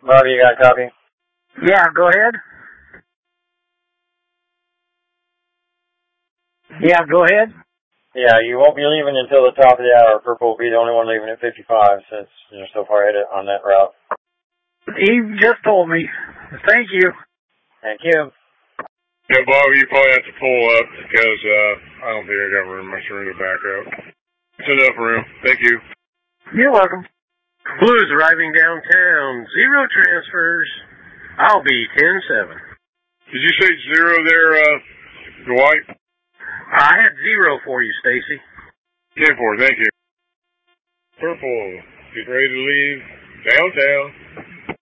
Bobby, you got a copy? Yeah, go ahead. Yeah, go ahead. Yeah, you won't be leaving until the top of the hour. Purple will be the only one leaving at 55 since you're so far ahead on that route. He just told me. Thank you. Thank you. Yeah, Bobby, you probably have to pull up because I don't think I got room much room to back up. It's enough room. Thank you. You're welcome. Blues arriving downtown. 0 transfers. I'll be 10-7. Did you say 0 there, Dwight? I had 0 for you, Stacy. 10-4, thank you. Purple, get ready to leave downtown.